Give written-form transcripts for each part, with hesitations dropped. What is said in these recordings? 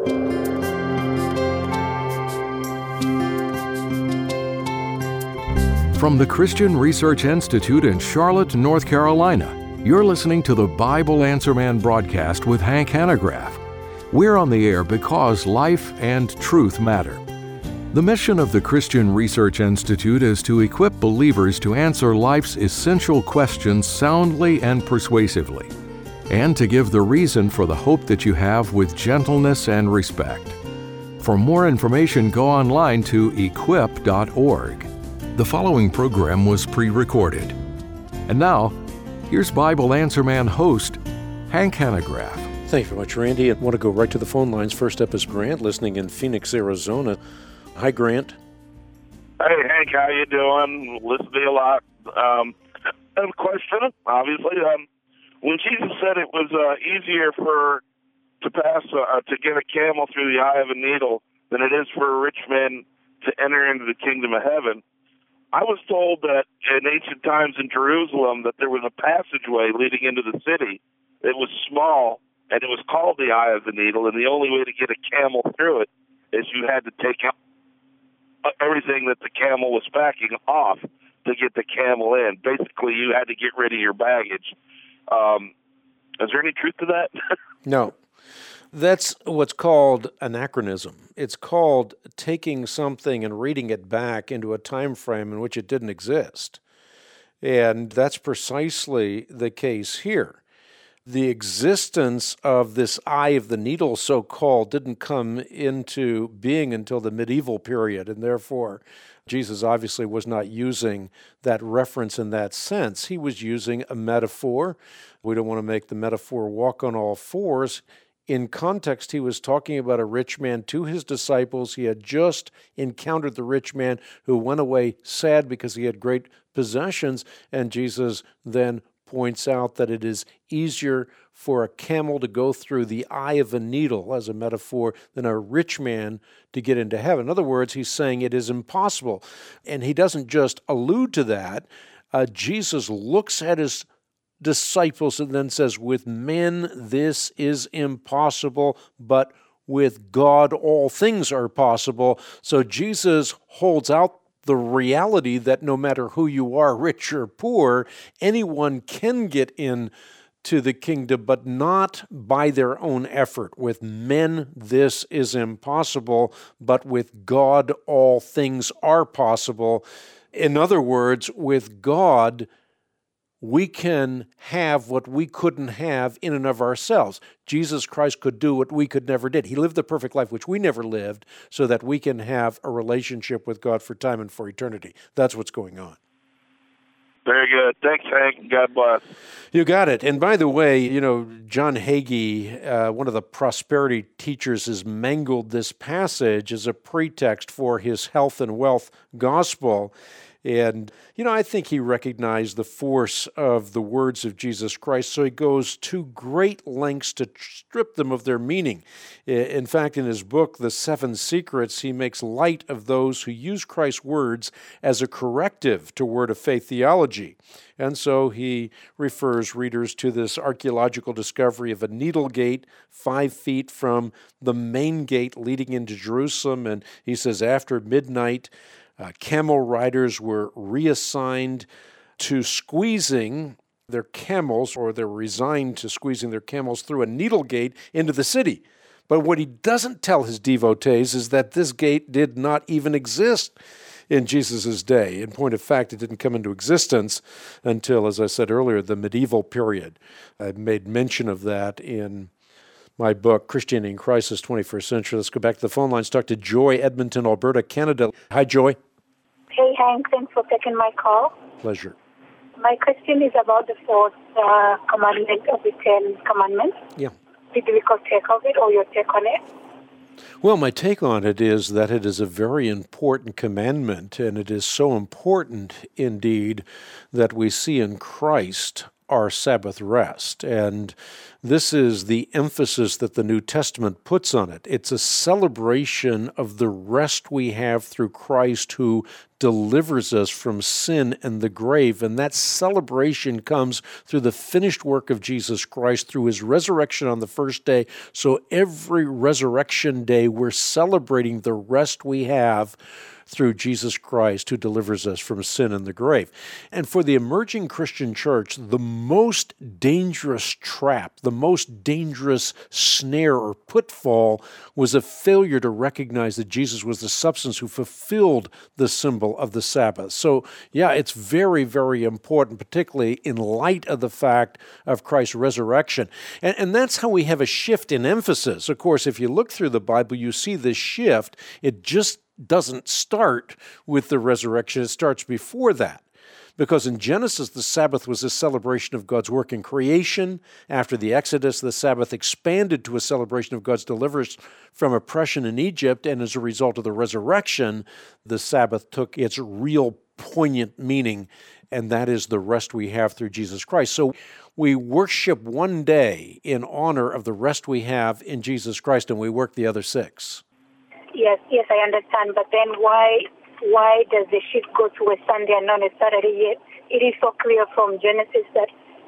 From the Christian Research Institute in Charlotte, North Carolina, you're listening to the Bible Answer Man broadcast with Hank Hanegraaff. We're on the air because life and truth matter. The mission of the Christian Research Institute is to equip believers to answer life's essential questions soundly and persuasively, and to give the reason for the hope that you have with gentleness and respect. For more information, go online to equip.org. The following program was pre-recorded. And now, here's Bible Answer Man host, Hank Hanegraaff. Thank you very much, Randy. I want to go right to the phone lines. First up is Grant, listening in Phoenix, Arizona. Hi, Grant. Hey, Hank, how you doing? Listen to you a lot. I have a question, obviously. When Jesus said it was easier to get a camel through the eye of a needle than it is for a rich man to enter into the kingdom of heaven, I was told that in ancient times in Jerusalem that there was a passageway leading into the city. It was small, and it was called the Eye of the Needle, and the only way to get a camel through it is you had to take out everything that the camel was packing off to get the camel in. Basically, you had to get rid of your baggage. Is there any truth to that? No. That's what's called anachronism. It's called taking something and reading it back into a time frame in which it didn't exist. And that's precisely the case here. The existence of this eye of the needle, so-called, didn't come into being until the medieval period, and therefore Jesus obviously was not using that reference in that sense. He was using a metaphor. We don't want to make the metaphor walk on all fours. In context, he was talking about a rich man to his disciples. He had just encountered the rich man who went away sad because he had great possessions, and Jesus then points out that it is easier for a camel to go through the eye of a needle, as a metaphor, than a rich man to get into heaven. In other words, he's saying it is impossible. And he doesn't just allude to that. Jesus looks at his disciples and then says, with men this is impossible, but with God all things are possible. So Jesus holds out the reality that no matter who you are, rich or poor, anyone can get in to the kingdom, but not by their own effort. With men this is impossible, but with God all things are possible. In other words, with God, we can have what we couldn't have in and of ourselves. Jesus Christ could do what we could never did. He lived the perfect life which we never lived so that we can have a relationship with God for time and for eternity. That's what's going on. Very good. Thanks, Hank. God bless. You got it. And by the way, John Hagee, one of the prosperity teachers, has mangled this passage as a pretext for his health and wealth gospel. And, I think he recognized the force of the words of Jesus Christ, so he goes to great lengths to strip them of their meaning. In fact, in his book, The Seven Secrets, he makes light of those who use Christ's words as a corrective to Word of Faith theology. And so he refers readers to this archaeological discovery of a needle gate 5 feet from the main gate leading into Jerusalem. And he says after midnight, camel riders were reassigned to squeezing their camels, or they're resigned to squeezing their camels through a needle gate into the city. But what he doesn't tell his devotees is that this gate did not even exist in Jesus' day. In point of fact, it didn't come into existence until, as I said earlier, the medieval period. I made mention of that in my book, Christianity in Crisis, 21st Century. Let's go back to the phone lines, talk to Joy, Edmonton, Alberta, Canada. Hi, Joy. Hey, Hank. Thanks for taking my call. Pleasure. My question is about the fourth commandment of the Ten Commandments. Yeah. Biblical take of it, or your take on it? Well, my take on it is that it is a very important commandment, and it is so important indeed that we see in Christ our Sabbath rest. And This is the emphasis that the New Testament puts on it. It's a celebration of the rest we have through Christ who delivers us from sin and the grave. And that celebration comes through the finished work of Jesus Christ, through his resurrection on the first day. So every resurrection day, we're celebrating the rest we have through Jesus Christ who delivers us from sin and the grave. And for the emerging Christian church, the most dangerous trap, the most dangerous snare or pitfall was a failure to recognize that Jesus was the substance who fulfilled the symbol of the Sabbath. So, yeah, it's very, very important, particularly in light of the fact of Christ's resurrection. And that's how we have a shift in emphasis. Of course, if you look through the Bible, you see this shift. It just doesn't start with the resurrection. It starts before that. Because in Genesis, the Sabbath was a celebration of God's work in creation. After the Exodus, the Sabbath expanded to a celebration of God's deliverance from oppression in Egypt. And as a result of the resurrection, the Sabbath took its real poignant meaning, and that is the rest we have through Jesus Christ. So we worship one day in honor of the rest we have in Jesus Christ, and we work the other 6. Yes, I understand. But then why does the shift go to a Sunday and not a Saturday? Yet it is so clear from Genesis that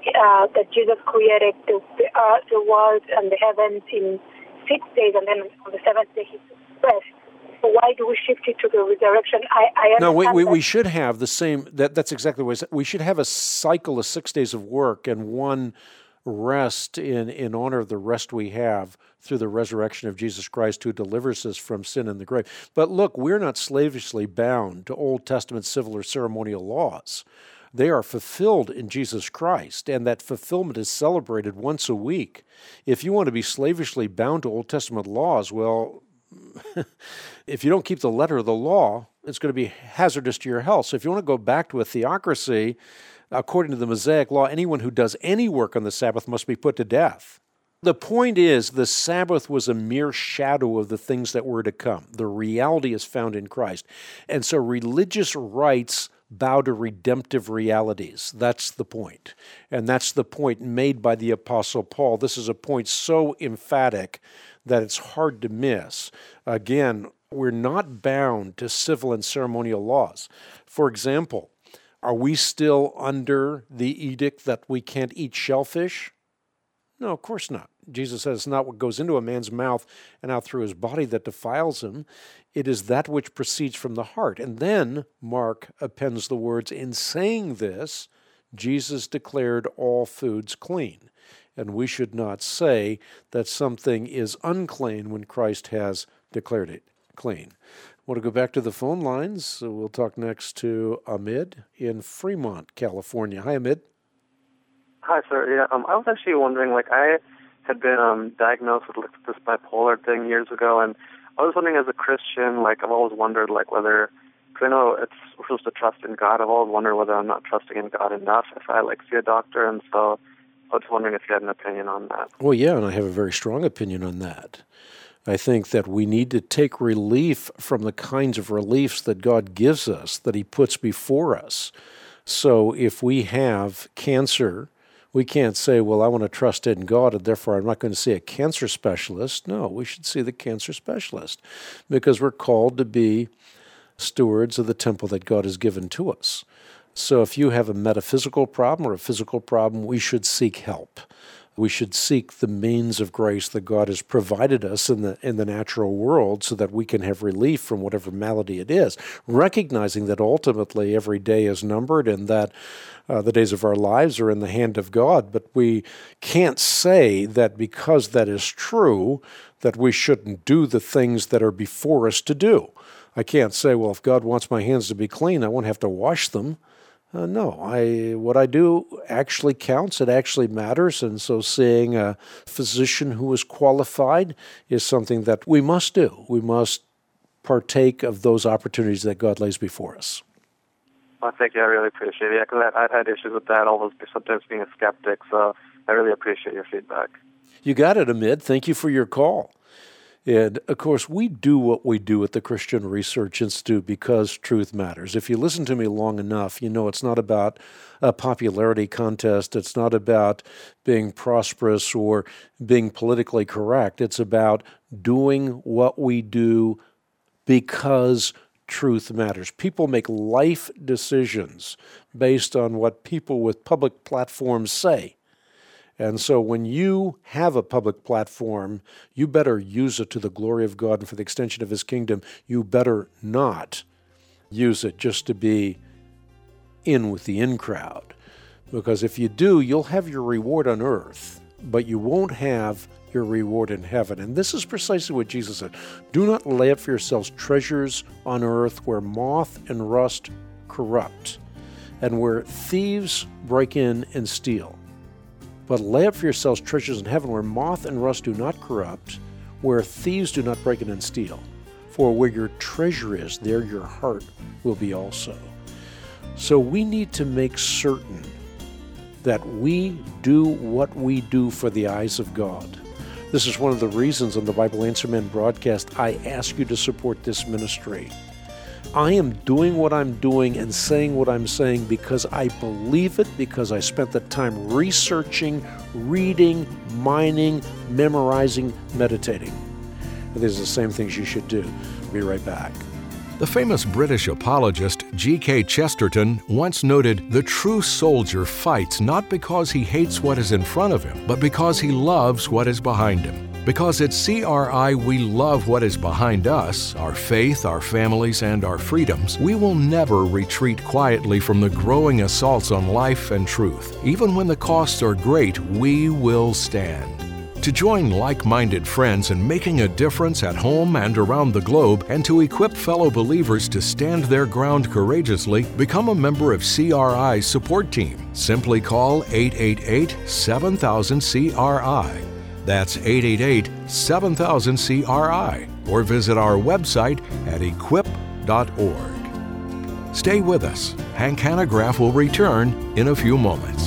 Jesus created the world and the heavens in 6 days, and then on the seventh day he took rest. So why do we shift it to the resurrection? I understand. No, we should have the same. That's exactly what we should have a cycle of 6 days of work and one rest in honor of the rest we have through the resurrection of Jesus Christ who delivers us from sin and the grave. But look, we're not slavishly bound to Old Testament civil or ceremonial laws. They are fulfilled in Jesus Christ, and that fulfillment is celebrated once a week. If you want to be slavishly bound to Old Testament laws, well, if you don't keep the letter of the law, it's going to be hazardous to your health. So if you want to go back to a theocracy, according to the Mosaic law, anyone who does any work on the Sabbath must be put to death. The point is, the Sabbath was a mere shadow of the things that were to come. The reality is found in Christ. And so religious rites bow to redemptive realities. That's the point. And that's the point made by the Apostle Paul. This is a point so emphatic that it's hard to miss. Again, we're not bound to civil and ceremonial laws. For example, are we still under the edict that we can't eat shellfish? No, of course not. Jesus says it's not what goes into a man's mouth and out through his body that defiles him. It is that which proceeds from the heart. And then Mark appends the words, in saying this, Jesus declared all foods clean. And we should not say that something is unclean when Christ has declared it clean. I want to go back to the phone lines. So we'll talk next to Ahmed in Fremont, California. Hi, Ahmed. Hi, sir. Yeah, I was actually wondering, I had been diagnosed with this bipolar thing years ago, and I was wondering, as a Christian, I've always wondered, whether, because I know we're supposed to trust in God, I've always wondered whether I'm not trusting in God enough if I, see a doctor, and so I was wondering if you had an opinion on that. Well, yeah, and I have a very strong opinion on that. I think that we need to take relief from the kinds of reliefs that God gives us, that he puts before us. So if we have cancer, we can't say, well, I want to trust in God, and therefore I'm not going to see a cancer specialist. No, we should see the cancer specialist because we're called to be stewards of the temple that God has given to us. So if you have a metaphysical problem or a physical problem, we should seek help. We should seek the means of grace that God has provided us in the natural world so that we can have relief from whatever malady it is, recognizing that ultimately every day is numbered and that the days of our lives are in the hand of God. But we can't say that because that is true, that we shouldn't do the things that are before us to do. I can't say, well, if God wants my hands to be clean, I won't have to wash them. No, what I do actually counts. It actually matters. And so seeing a physician who is qualified is something that we must do. We must partake of those opportunities that God lays before us. Well, thank you. I really appreciate it. Yeah, because I've had issues with that, almost sometimes being a skeptic. So I really appreciate your feedback. You got it, Ahmed. Thank you for your call. And, of course, we do what we do at the Christian Research Institute because truth matters. If you listen to me long enough, you know it's not about a popularity contest. It's not about being prosperous or being politically correct. It's about doing what we do because truth matters. People make life decisions based on what people with public platforms say. And so when you have a public platform, you better use it to the glory of God and for the extension of His kingdom. You better not use it just to be in with the in crowd. Because if you do, you'll have your reward on earth, but you won't have your reward in heaven. And this is precisely what Jesus said. Do not lay up for yourselves treasures on earth where moth and rust corrupt, and where thieves break in and steal. But lay up for yourselves treasures in heaven where moth and rust do not corrupt, where thieves do not break in and steal. For where your treasure is, there your heart will be also. So we need to make certain that we do what we do for the eyes of God. This is one of the reasons on the Bible Answer Man broadcast I ask you to support this ministry. I am doing what I'm doing and saying what I'm saying because I believe it, because I spent the time researching, reading, mining, memorizing, meditating. And these are the same things you should do. Be right back. The famous British apologist G.K. Chesterton once noted, "The true soldier fights not because he hates what is in front of him, but because he loves what is behind him. Because at CRI we love what is behind us, our faith, our families, and our freedoms, we will never retreat quietly from the growing assaults on life and truth. Even when the costs are great, we will stand." To join like-minded friends in making a difference at home and around the globe, and to equip fellow believers to stand their ground courageously, become a member of CRI's support team. Simply call 888-7000-CRI. That's 888-7000-CRI, or visit our website at equip.org. Stay with us. Hank Hanegraaff will return in a few moments.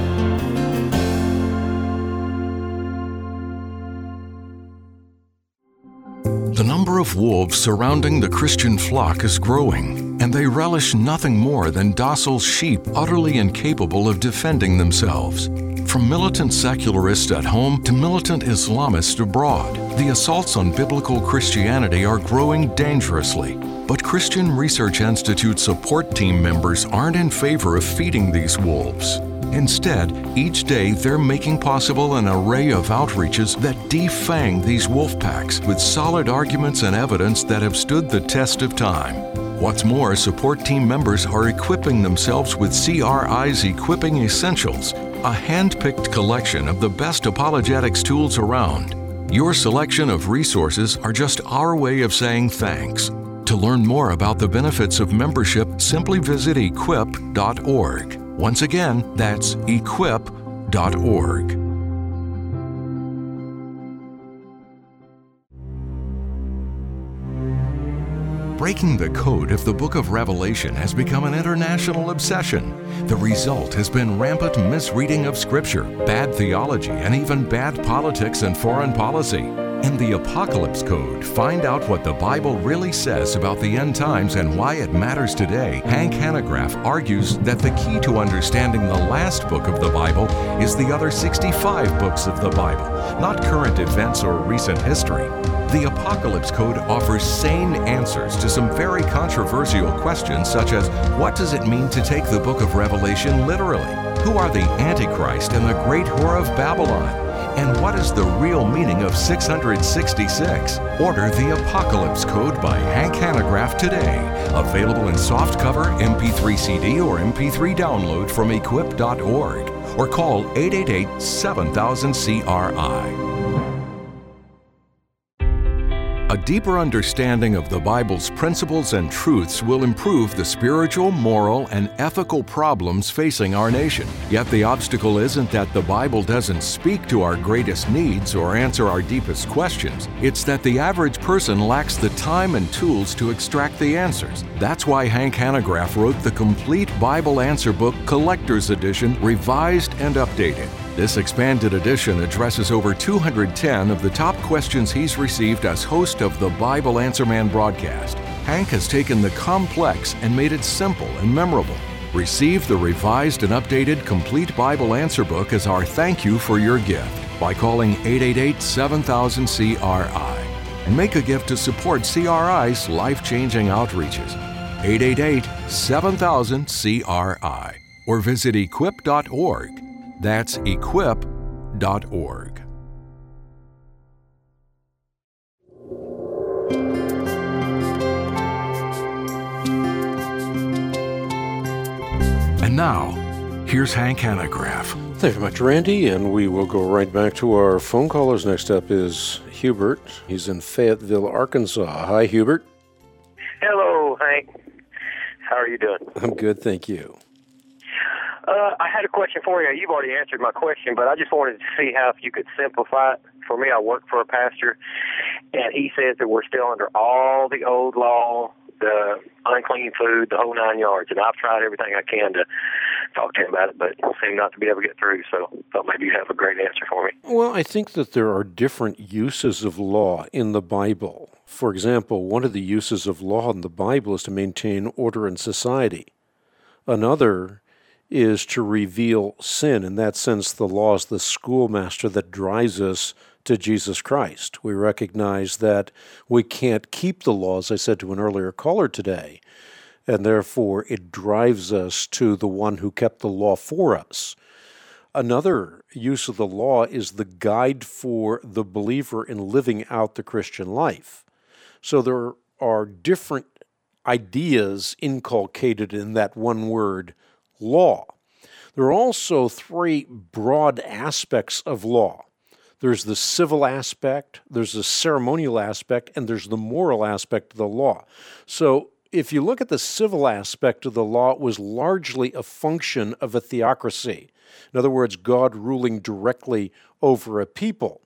The number of wolves surrounding the Christian flock is growing, and they relish nothing more than docile sheep utterly incapable of defending themselves. From militant secularists at home to militant Islamists abroad, the assaults on biblical Christianity are growing dangerously. But Christian Research Institute support team members aren't in favor of feeding these wolves. Instead, each day they're making possible an array of outreaches that defang these wolf packs with solid arguments and evidence that have stood the test of time. What's more, support team members are equipping themselves with CRI's Equipping Essentials, a hand-picked collection of the best apologetics tools around. Your selection of resources are just our way of saying thanks. To learn more about the benefits of membership, simply visit equip.org. Once again, that's equip.org. Breaking the code of the Book of Revelation has become an international obsession. The result has been rampant misreading of Scripture, bad theology, and even bad politics and foreign policy. In the Apocalypse Code, find out what the Bible really says about the end times and why it matters today. Hank Hanegraaff argues that the key to understanding the last book of the Bible is the other 65 books of the Bible, not current events or recent history. The Apocalypse Code offers sane answers to some very controversial questions, such as, what does it mean to take the book of Revelation literally? Who are the Antichrist and the great whore of Babylon? And what is the real meaning of 666? Order the Apocalypse Code by Hank Hanegraaff today. Available in softcover, MP3 CD, or MP3 download from equip.org. Or call 888-7000-CRI. A deeper understanding of the Bible's principles and truths will improve the spiritual, moral, and ethical problems facing our nation. Yet the obstacle isn't that the Bible doesn't speak to our greatest needs or answer our deepest questions. It's that the average person lacks the time and tools to extract the answers. That's why Hank Hanegraaff wrote the complete Bible Answer Book Collector's Edition, revised and updated. This expanded edition addresses over 210 of the top questions he's received as host of the Bible Answer Man broadcast. Hank has taken the complex and made it simple and memorable. Receive the revised and updated Complete Bible Answer Book as our thank you for your gift by calling 888-7000-CRI and make a gift to support CRI's life-changing outreaches. 888-7000-CRI or visit equip.org. That's equip.org. And now, here's Hank Hanegraaff. Thank you very much, Randy, and we will go right back to our phone callers. Next up is Hubert. He's in Fayetteville, Arkansas. Hi, Hubert. Hello, Hank. How are you doing? I'm good, thank you. I had a question for you. You've already answered my question, but I just wanted to see how if you could simplify it. For me, I work for a pastor, and he says that we're still under all the old law, the unclean food, the whole 9 yards. And I've tried everything I can to talk to him about it, but seem not to be able to get through. So I thought maybe you have a great answer for me. Well, I think that there are different uses of law in the Bible. For example, one of the uses of law in the Bible is to maintain order in society. Another is to reveal sin. In that sense, the law is the schoolmaster that drives us to Jesus Christ. We recognize that we can't keep the law, as I said to an earlier caller today, and therefore it drives us to the one who kept the law for us. Another use of the law is the guide for the believer in living out the Christian life. So there are different ideas inculcated in that one word, law. There are also three broad aspects of law. There's the civil aspect, there's the ceremonial aspect, and there's the moral aspect of the law. So if you look at the civil aspect of the law, it was largely a function of a theocracy. In other words, God ruling directly over a people.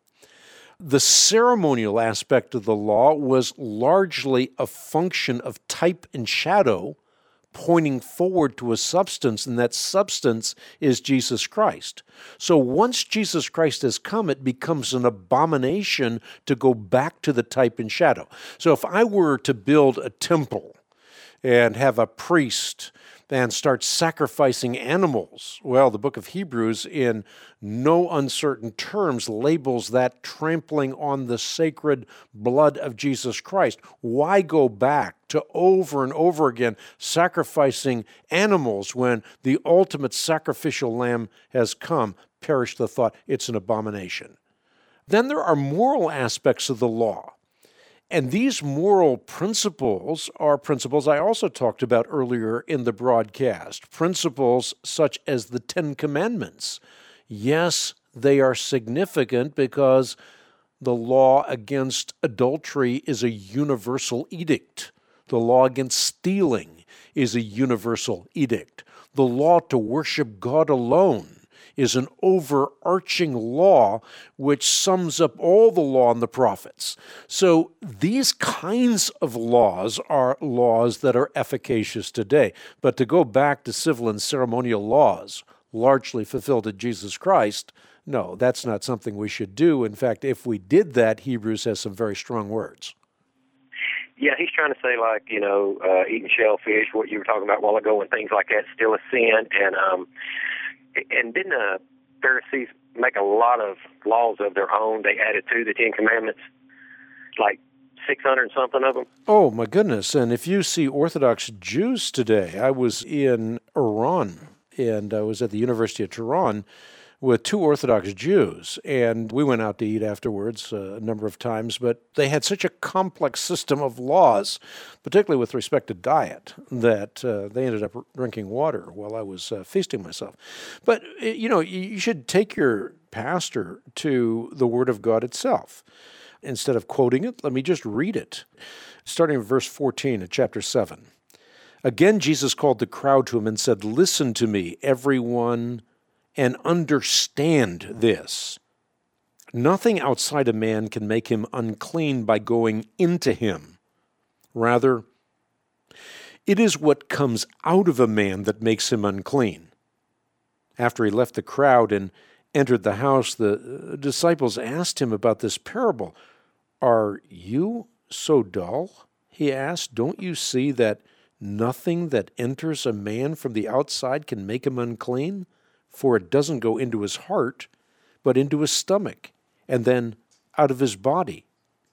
The ceremonial aspect of the law was largely a function of type and shadow, pointing forward to a substance, and that substance is Jesus Christ. So once Jesus Christ has come, it becomes an abomination to go back to the type and shadow. So if I were to build a temple and have a priest and start sacrificing animals, well, the book of Hebrews, in no uncertain terms, labels that trampling on the sacred blood of Jesus Christ. Why go back to over and over again sacrificing animals when the ultimate sacrificial lamb has come? Perish the thought, it's an abomination. Then there are moral aspects of the law. And these moral principles are principles I also talked about earlier in the broadcast. Principles such as the Ten Commandments. Yes, they are significant because the law against adultery is a universal edict. The law against stealing is a universal edict. The law to worship God alone is an overarching law which sums up all the law and the prophets. So these kinds of laws are laws that are efficacious today. But to go back to civil and ceremonial laws, largely fulfilled in Jesus Christ, no, that's not something we should do. In fact, if we did that, Hebrews has some very strong words. Yeah, he's trying to say, like, eating shellfish, what you were talking about a while ago, and things like that, still a sin. And didn't the Pharisees make a lot of laws of their own? They added to the Ten Commandments, like 600 and something of them. Oh, my goodness. And if you see Orthodox Jews today, I was in Iran, and I was at the University of Tehran with two Orthodox Jews, and we went out to eat afterwards a number of times, but they had such a complex system of laws, particularly with respect to diet, that they ended up drinking water while I was feasting myself. But, you should take your pastor to the Word of God itself. Instead of quoting it, let me just read it, starting in verse 14 of chapter 7. Again, Jesus called the crowd to him and said, "Listen to me, everyone, and understand this. Nothing outside a man can make him unclean by going into him. Rather, it is what comes out of a man that makes him unclean." After he left the crowd and entered the house, the disciples asked him about this parable. "Are you so dull?" he asked. "Don't you see that nothing that enters a man from the outside can make him unclean? For it doesn't go into his heart, but into his stomach, and then out of his body."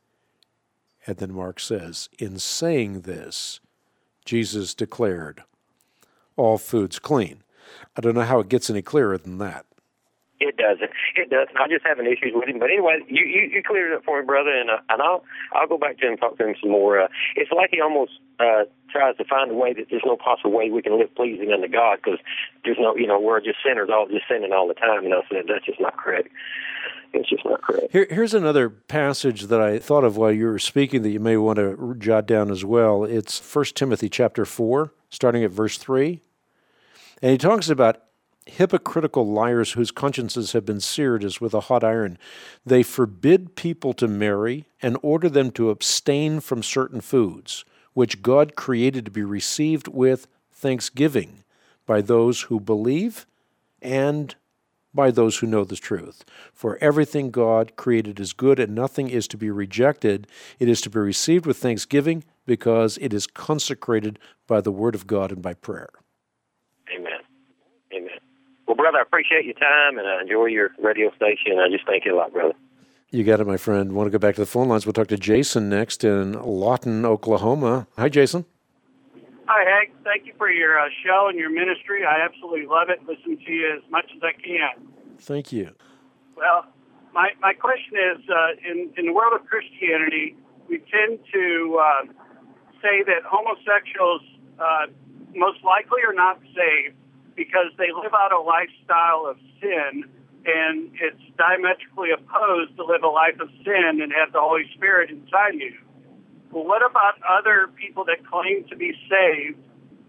And then Mark says, in saying this, Jesus declared, "All food's clean." I don't know how it gets any clearer than that. It doesn't. It doesn't. I'm just having issues with him. But anyway, you cleared it up for me, brother, and I'll go back to him and talk to him some more. It's like he almost tries to find a way that there's no possible way we can live pleasing unto God, because there's no, we're just sinners, all just sinning all the time. So that's just not correct. It's just not correct. Here's another passage that I thought of while you were speaking that you may want to jot down as well. It's 1 Timothy chapter 4, starting at verse 3. And he talks about hypocritical liars whose consciences have been seared as with a hot iron. They forbid people to marry and order them to abstain from certain foods, which God created to be received with thanksgiving by those who believe and by those who know the truth. For everything God created is good, and nothing is to be rejected. It is to be received with thanksgiving because it is consecrated by the word of God and by prayer. Amen. Amen. Well, brother, I appreciate your time, and I enjoy your radio station. I just thank you a lot, brother. You got it, my friend. Want to go back to the phone lines? We'll talk to Jason next in Lawton, Oklahoma. Hi, Jason. Hi, Hank. Thank you for your show and your ministry. I absolutely love it. Listen to you as much as I can. Thank you. Well, my question is, in the world of Christianity, we tend to say that homosexuals most likely are not saved because they live out a lifestyle of sin, and it's diametrically opposed to live a life of sin and have the Holy Spirit inside you. Well, what about other people that claim to be saved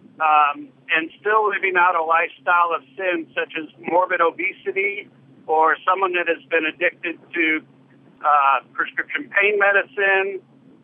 and still living out a lifestyle of sin, such as morbid obesity, or someone that has been addicted to prescription pain medicine?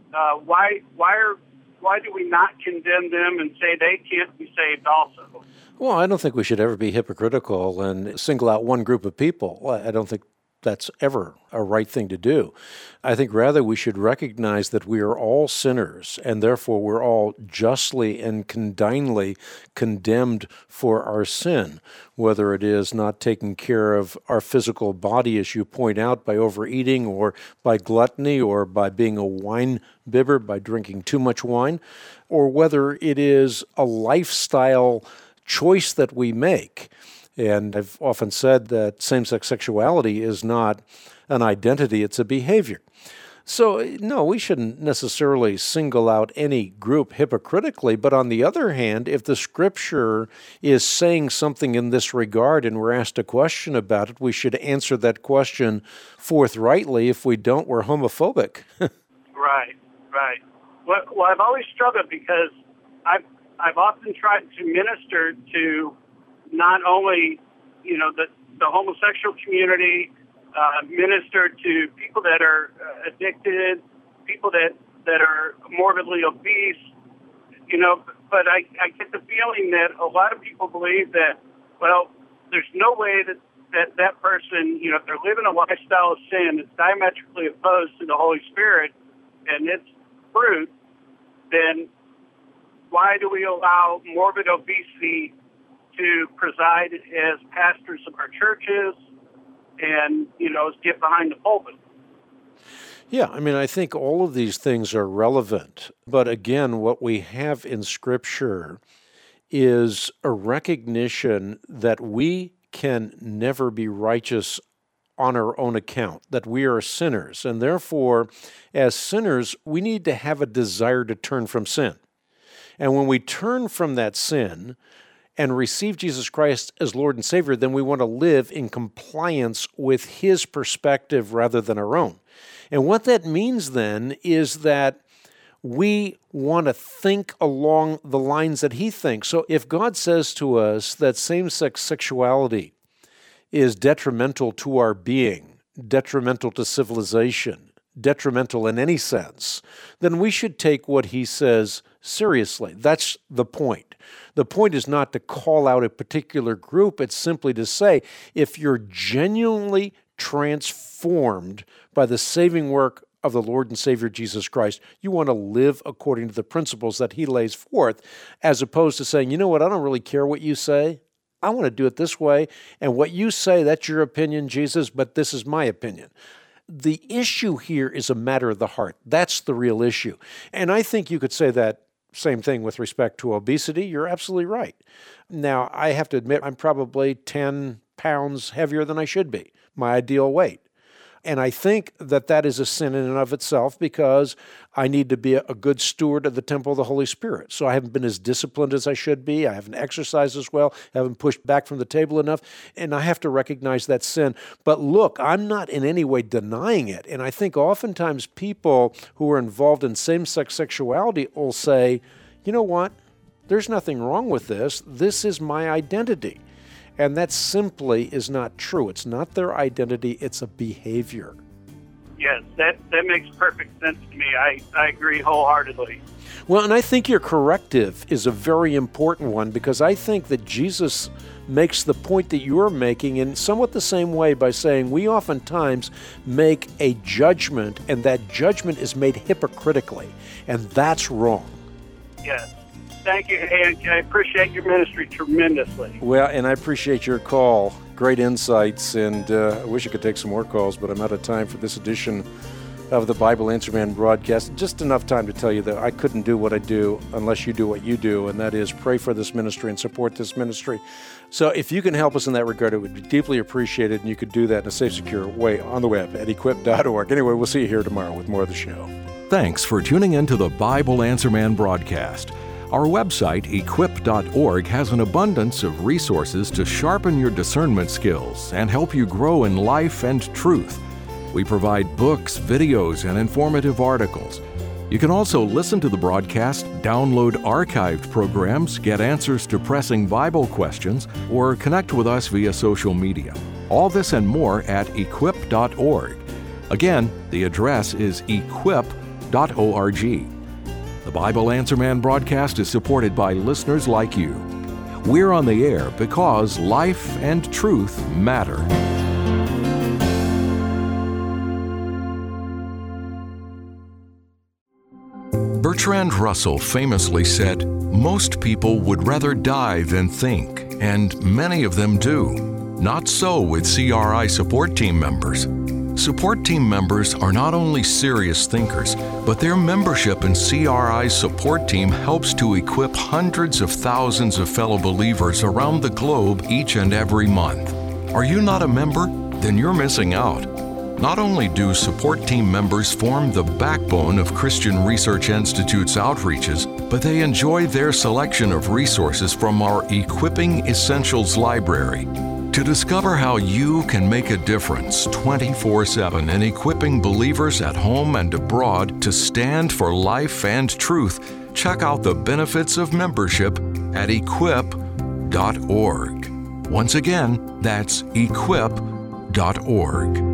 Why do we not condemn them and say they can't be saved also? Well, I don't think we should ever be hypocritical and single out one group of people. I don't think that's ever a right thing to do. I think rather we should recognize that we are all sinners, and therefore we're all justly and condignly condemned for our sin, whether it is not taking care of our physical body, as you point out, by overeating or by gluttony or by being a wine bibber, by drinking too much wine, or whether it is a lifestyle choice that we make. And I've often said that same-sex sexuality is not an identity, it's a behavior. So, no, we shouldn't necessarily single out any group hypocritically, but on the other hand, if the Scripture is saying something in this regard and we're asked a question about it, we should answer that question forthrightly. If we don't, we're homophobic. Right. Well, I've always struggled because I've often tried to minister to not only, the homosexual community, minister to people that are addicted, people that are morbidly obese, but I get the feeling that a lot of people believe that, well, there's no way that person, if they're living a lifestyle of sin, it's diametrically opposed to the Holy Spirit and its fruit, then why do we allow morbid obesity to preside as pastors of our churches and, get behind the pulpit? Yeah, I think all of these things are relevant. But again, what we have in Scripture is a recognition that we can never be righteous on our own account, that we are sinners. And therefore, as sinners, we need to have a desire to turn from sin. And when we turn from that sin and receive Jesus Christ as Lord and Savior, then we want to live in compliance with His perspective rather than our own. And what that means then is that we want to think along the lines that He thinks. So if God says to us that same-sex sexuality is detrimental to our being, detrimental to civilization, detrimental in any sense, then we should take what he says seriously. That's the point. The point is not to call out a particular group. It's simply to say, if you're genuinely transformed by the saving work of the Lord and Savior Jesus Christ, you want to live according to the principles that he lays forth, as opposed to saying, you know what, I don't really care what you say. I want to do it this way. And what you say, that's your opinion, Jesus, but this is my opinion. The issue here is a matter of the heart. That's the real issue. And I think you could say that same thing with respect to obesity. You're absolutely right. Now, I have to admit, I'm probably 10 pounds heavier than I should be, my ideal weight. And I think that that is a sin in and of itself, because I need to be a good steward of the temple of the Holy Spirit. So I haven't been as disciplined as I should be. I haven't exercised as well. I haven't pushed back from the table enough. And I have to recognize that sin. But look, I'm not in any way denying it. And I think oftentimes people who are involved in same-sex sexuality will say, you know what? There's nothing wrong with this. This is my identity. And that simply is not true. It's not their identity, it's a behavior. Yes, that makes perfect sense to me. I agree wholeheartedly. Well, and I think your corrective is a very important one, because I think that Jesus makes the point that you're making in somewhat the same way by saying we oftentimes make a judgment, and that judgment is made hypocritically, and that's wrong. Yes. Thank you, Hank. I appreciate your ministry tremendously. Well, and I appreciate your call. Great insights, and I wish I could take some more calls, but I'm out of time for this edition of the Bible Answer Man broadcast. Just enough time to tell you that I couldn't do what I do unless you do what you do, and that is pray for this ministry and support this ministry. So if you can help us in that regard, it would be deeply appreciated, and you could do that in a safe, secure way on the web at equip.org. Anyway, we'll see you here tomorrow with more of the show. Thanks for tuning in to the Bible Answer Man broadcast. Our website, equip.org, has an abundance of resources to sharpen your discernment skills and help you grow in life and truth. We provide books, videos, and informative articles. You can also listen to the broadcast, download archived programs, get answers to pressing Bible questions, or connect with us via social media. All this and more at equip.org. Again, the address is equip.org. The Bible Answer Man broadcast is supported by listeners like you. We're on the air because life and truth matter. Bertrand Russell famously said, "Most people would rather die than think, and many of them do. Not so with CRI support team members. Support team members are not only serious thinkers, but their membership in CRI's support team helps to equip hundreds of thousands of fellow believers around the globe each and every month. Are you not a member? Then you're missing out. Not only do support team members form the backbone of Christian Research Institute's outreaches, but they enjoy their selection of resources from our Equipping Essentials library. To discover how you can make a difference 24/7 in equipping believers at home and abroad to stand for life and truth, check out the benefits of membership at equip.org. Once again, that's equip.org.